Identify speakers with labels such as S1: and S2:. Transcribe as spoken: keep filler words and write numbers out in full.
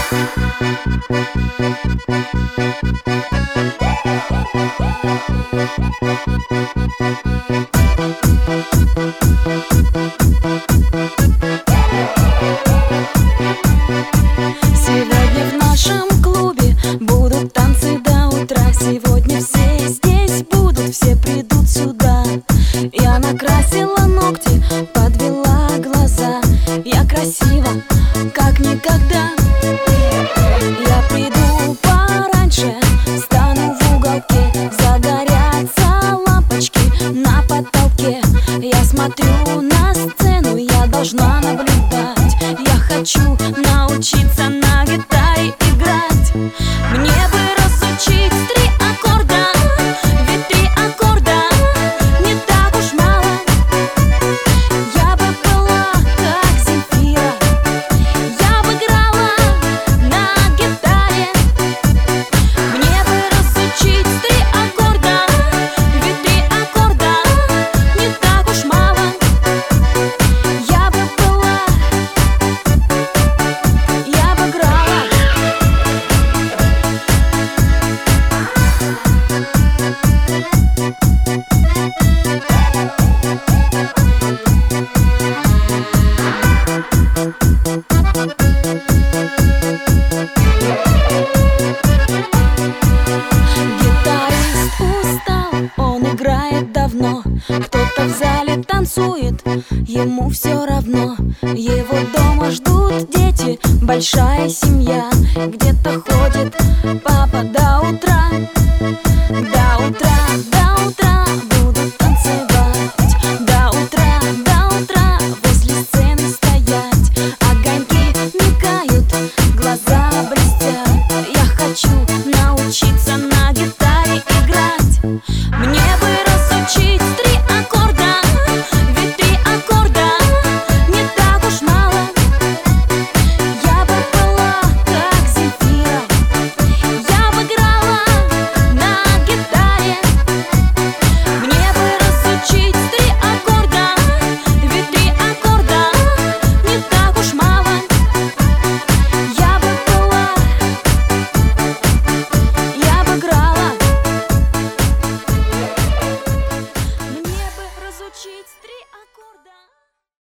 S1: Сегодня в нашем клубе будут танцы до утра. Сегодня все здесь будут, все придут сюда. Я накрасила ногти, подвела глаза. Я красива, как никогда. Я приду пораньше, встану в уголке. Загорятся лампочки на потолке. Я смотрю на сцену, я должна наблюдать. Я хочу научиться на гитаре играть. Мне бы разучить три аккорда, ведь три аккорда не так уж мало. Я бы была как Земфира, я бы играла на гитаре. Мне бы разучить три аккорда, ведь три аккорда не так уж мало. Я бы была, я бы играла. Гитарист устал, он играет давно. Кто-то в зале танцует, ему все равно. Его дома ждут дети, большая семья. Где-то ходит папа до утра.